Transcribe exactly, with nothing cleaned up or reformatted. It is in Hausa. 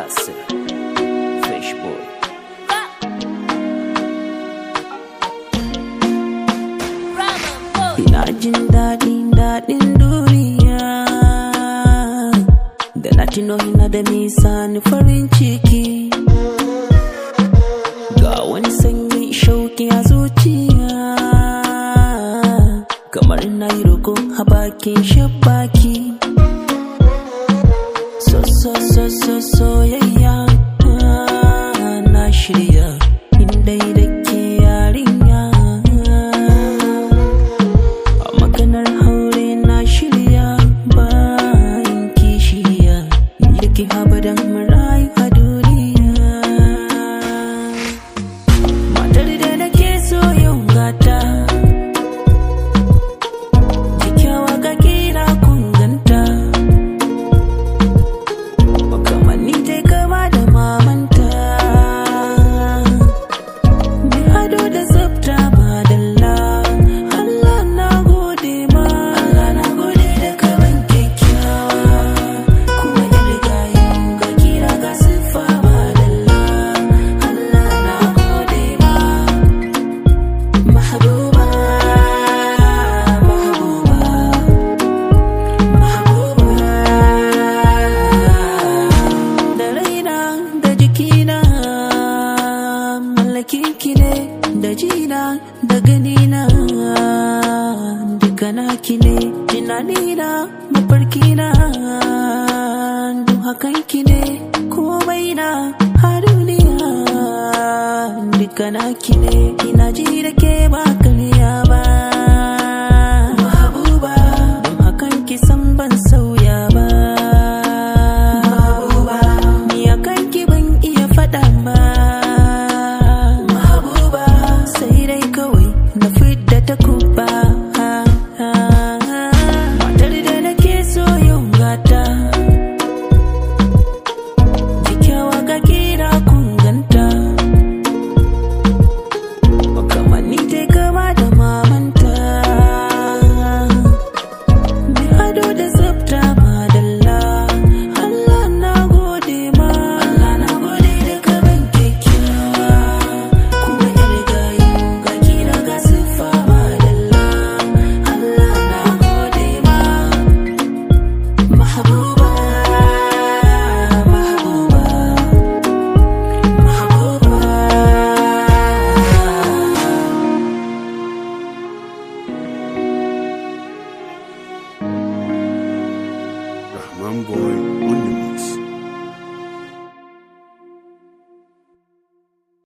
Yasir Fish Boy. Ina jin daɗin daɗin duniya da na tuno ina da nisa ni farin ciki, ga wani sanyi shauki a zuciya kamar na yi roƙo a bakin shabaki. So so so so soyayya na shirya inda da ke yarinya, a maganar haure na shirya bayan kishiya ni da ke abadan marayu a duniya. Matar da nake so yau gata kyakkyawa ga kira kun ganta, makamanni ta kama da mamanta, mai ado da tsafta madalla. Allah na gode ma, Allah na gode da kaman kyakkyawa kuma yar gayu ga kira ga siffa madalla. Allah na gode ma mahbuba mahbuba mahbuba, da raina da jikina mallakin ki ne, da jina da ganina duka naki ne, tunanina mafarkina duk hakan ki ne, komai na a duniya duka naki ne, ina ji da ke ba karya ba mahbuba, don hakan ki san ban sauya ba mahbuba, ni akan ki ban iya faɗa ba mahbuba, sai dai kawai na fidda ta kubba. Matar da nake so yau gata kyakkyawa ga kira kun ganta, makamanni ta kama da mamanta, mai ado da tsafta madalla. Allah na gode ma, Allah na gode da kaman kyakkyawa kuma yar gayu ga kira ga siffa madalla. Allah na gode ma mahbuba mahbuba mahbuba. Rahman Boy on the